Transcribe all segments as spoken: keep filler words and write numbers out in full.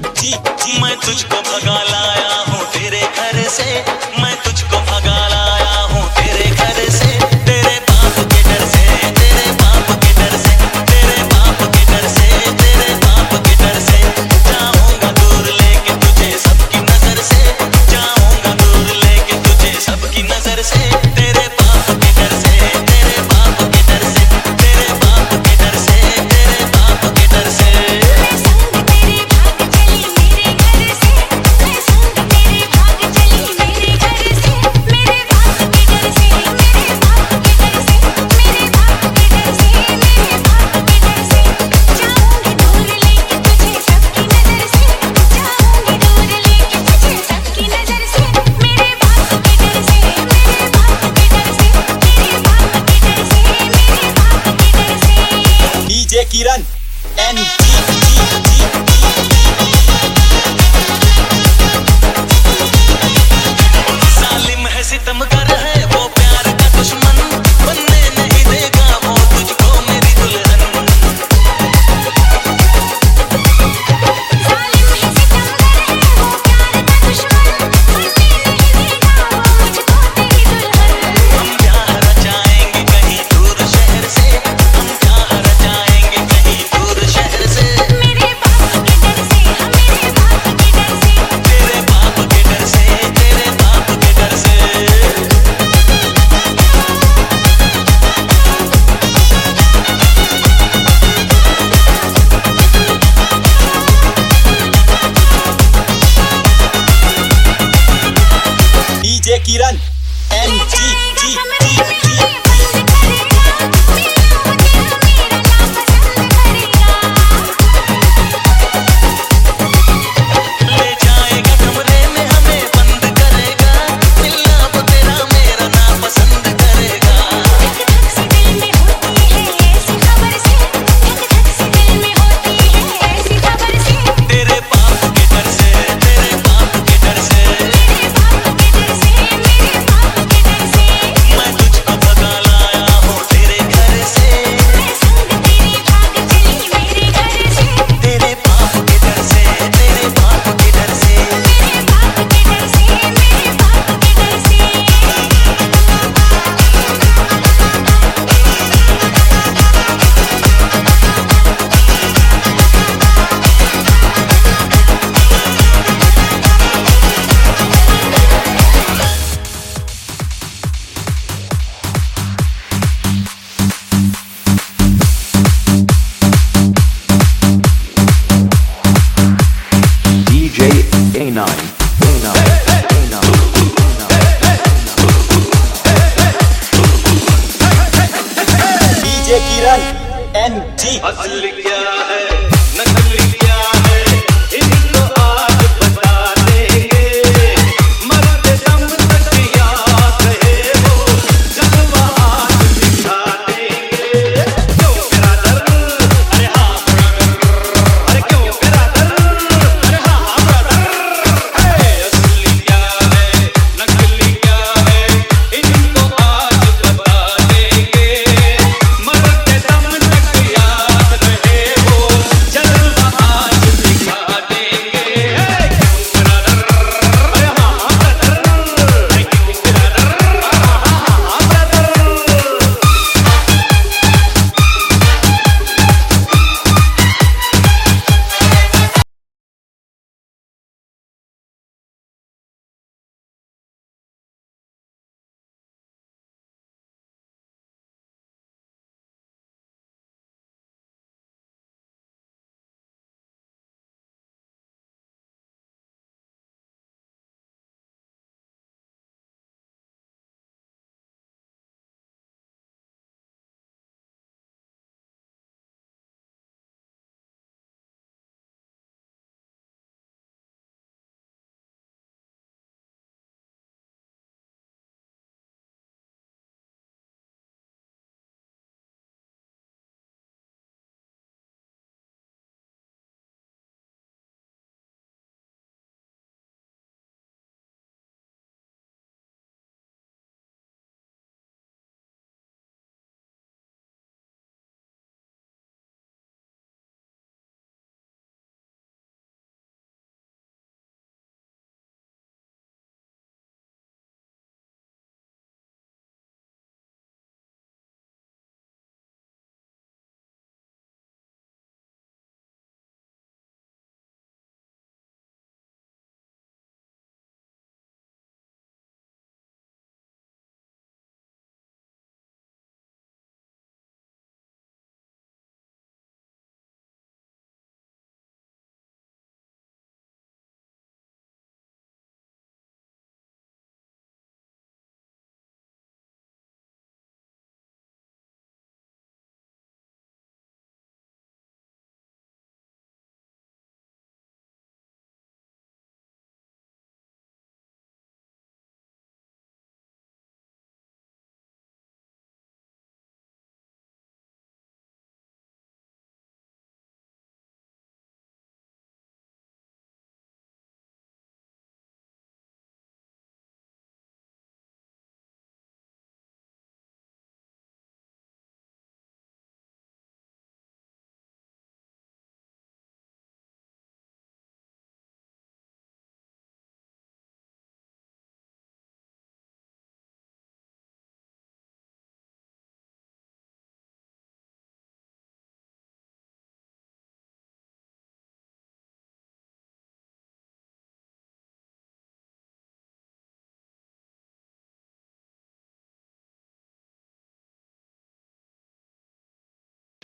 जी जी मैं तुझको भगा लाया हूँ तेरे घर से, मैं तुझको भगा लाया हूँ तेरे घर से, तेरे बाप के डर से, तेरे बाप के डर से, तेरे बाप के डर से, तेरे बाप के डर से, जाऊंगा दूर लेके तुझे सबकी नजर से, जाऊंगा दूर लेके तुझे सबकी नजर से, तेरे बाप के डर से, तेरे बाप के डर से, तेरे बाप के डर से, तेरे बाप के डर से। डीजे किरण एन जी जी सालिम है सितमगर है वो प्यार का दुश्मन, बनने नहीं देगा वो तुझको मेरी दुल्हन। सालिम है सितमगर है वो प्यार का दुश्मन, बनने नहीं देगा वो मुझको तेरी दुल्हन। हम प्यार रचाएंगे कहीं दूर शहर से, हम प्यार रचाएंगे कहीं दूर शहर से, मेरे बाप के डर से, मेरे बाप के डर से, तेरे बाप के डर से, तेरे बाप के डर से। डीजे किरण एन जी जी जी जी ले जाएगा कमरे में हमें बंद करेगा, मिलना वो तेरा मेरा ना पसंद करेगा। तेरे बाप के डर से, तेरे बाप के डर से,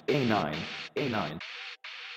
A nine, A nine.